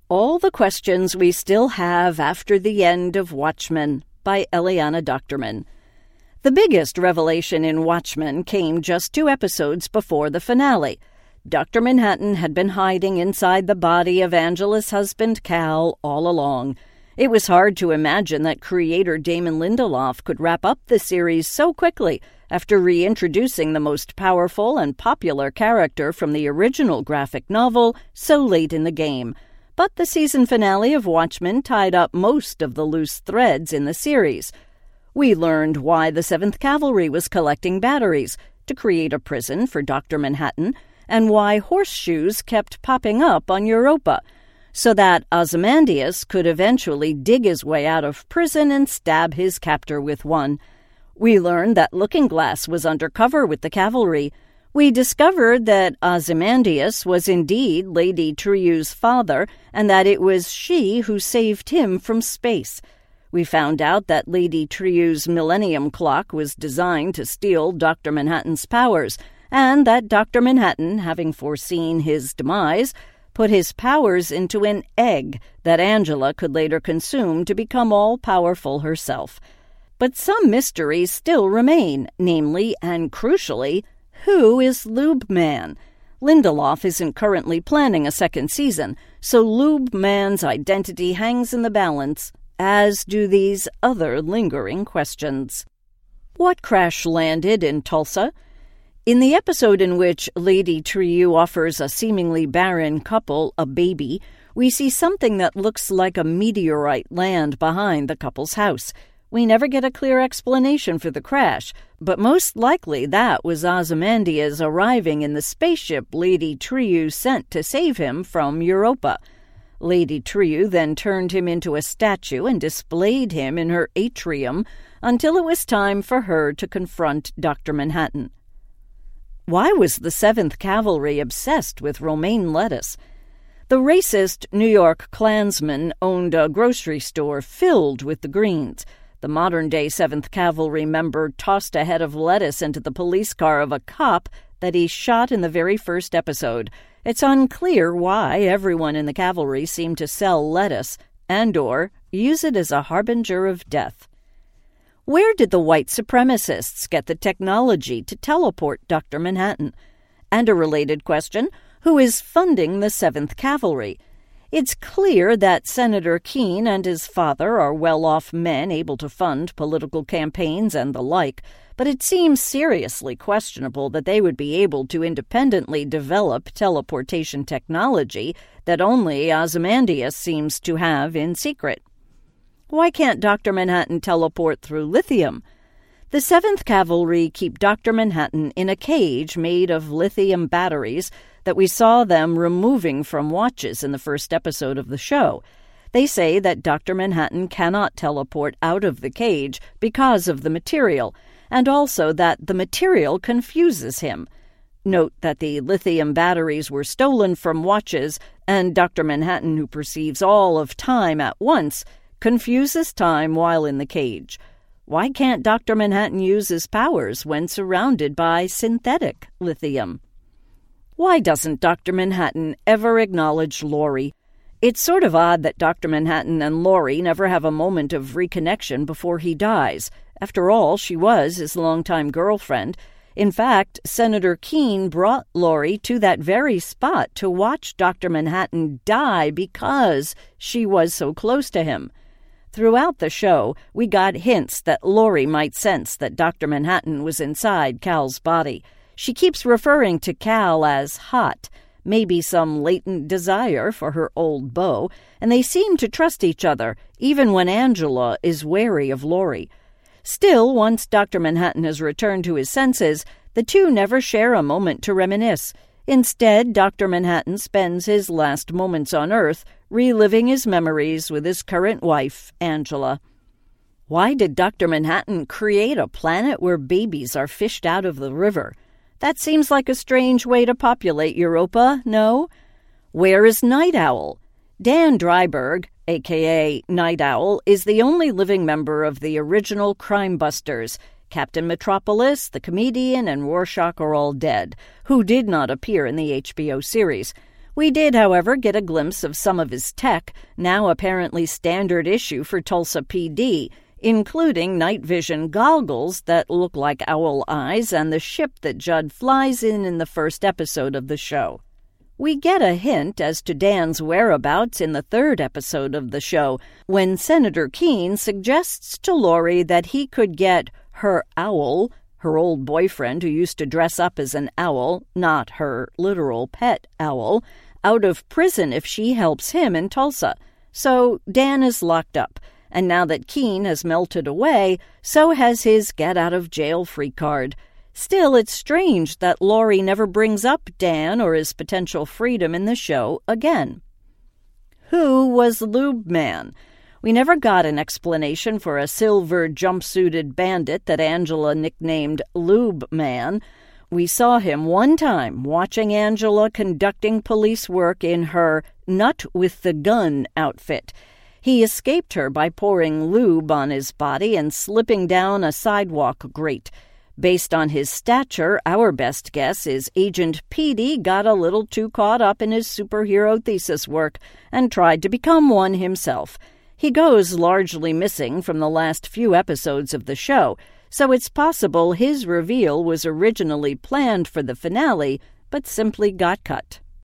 All the Questions We Still Have After the End of Watchmen by Eliana Duchterman. The biggest revelation in Watchmen came just 2 episodes before the finale. Dr. Manhattan had been hiding inside the body of Angela's husband, Cal, all along. It was hard to imagine that creator Damon Lindelof could wrap up the series so quickly after reintroducing the most powerful and popular character from the original graphic novel so late in the game. But the season finale of Watchmen tied up most of the loose threads in the series. We learned why the 7th Cavalry was collecting batteries to create a prison for Dr. Manhattan, and why horseshoes kept popping up on Europa, so that Ozymandias could eventually dig his way out of prison and stab his captor with one. We learned that Looking Glass was undercover with the cavalry. We discovered that Ozymandias was indeed Lady Trieu's father, and that it was she who saved him from space. We found out that Lady Trieu's Millennium Clock was designed to steal Dr. Manhattan's powers, and that Dr. Manhattan, having foreseen his demise, put his powers into an egg that Angela could later consume to become all-powerful herself. But some mysteries still remain, namely, and crucially, who is Lube Man? Lindelof isn't currently planning a 2nd season, so Lube Man's identity hangs in the balance, as do these other lingering questions. What crash landed in Tulsa? In the episode in which Lady Trieu offers a seemingly barren couple a baby, we see something that looks like a meteorite land behind the couple's house. We never get a clear explanation for the crash, but most likely that was Ozymandias arriving in the spaceship Lady Trieu sent to save him from Europa. Lady Trieu then turned him into a statue and displayed him in her atrium until it was time for her to confront Dr. Manhattan. Why was the 7th Cavalry obsessed with romaine lettuce? The racist New York Klansman owned a grocery store filled with the Greens. The modern-day 7th Cavalry member tossed a head of lettuce into the police car of a cop that he shot in the very first episode. It's unclear why everyone in the cavalry seemed to sell lettuce and/or use it as a harbinger of death. Where did the white supremacists get the technology to teleport Dr. Manhattan? And a related question, who is funding the 7th Cavalry? It's clear that Senator Keene and his father are well-off men able to fund political campaigns and the like, but it seems seriously questionable that they would be able to independently develop teleportation technology that only Ozymandias seems to have in secret. Why can't Dr. Manhattan teleport through lithium? The 7th Cavalry keep Dr. Manhattan in a cage made of lithium batteries that we saw them removing from watches in the first episode of the show. They say that Dr. Manhattan cannot teleport out of the cage because of the material, and also that the material confuses him. Note that the lithium batteries were stolen from watches, and Dr. Manhattan, who perceives all of time at once, confuses time while in the cage. Why can't Dr. Manhattan use his powers when surrounded by synthetic lithium? Why doesn't Dr. Manhattan ever acknowledge Laurie? It's sort of odd that Dr. Manhattan and Laurie never have a moment of reconnection before he dies. After all, she was his longtime girlfriend. In fact, Senator Keene brought Laurie to that very spot to watch Dr. Manhattan die because she was so close to him. Throughout the show, we got hints that Laurie might sense that Dr. Manhattan was inside Cal's body. She keeps referring to Cal as hot, maybe some latent desire for her old beau, and they seem to trust each other, even when Angela is wary of Laurie. Still, once Dr. Manhattan has returned to his senses, the two never share a moment to reminisce. Instead, Dr. Manhattan spends his last moments on Earth reliving his memories with his current wife, Angela. Why did Dr. Manhattan create a planet where babies are fished out of the river? That seems like a strange way to populate Europa, no? Where is Night Owl? Dan Dreiberg, a.k.a. Night Owl, is the only living member of the original Crime Busters. Captain Metropolis, the comedian, and Rorschach are all dead, who did not appear in the HBO series. We did, however, get a glimpse of some of his tech, now apparently standard issue for Tulsa PD, including night vision goggles that look like owl eyes and the ship that Judd flies in the first episode of the show. We get a hint as to Dan's whereabouts in the third episode of the show, when Senator Keene suggests to Lori that he could get her owl, her old boyfriend who used to dress up as an owl, not her literal pet owl, out of prison if she helps him in Tulsa. So Dan is locked up, and now that Keene has melted away, so has his get-out-of-jail-free card. Still, it's strange that Lori never brings up Dan or his potential freedom in the show again. Who was Lube Man? We never got an explanation for a silver jumpsuited bandit that Angela nicknamed Lube Man. We saw him one time watching Angela conducting police work in her nut-with-the-gun outfit. He escaped her by pouring lube on his body and slipping down a sidewalk grate. Based on his stature, our best guess is Agent Petey got a little too caught up in his superhero thesis work and tried to become one himself. He goes largely missing from the last few episodes of the show, so it's possible his reveal was originally planned for the finale, but simply got cut.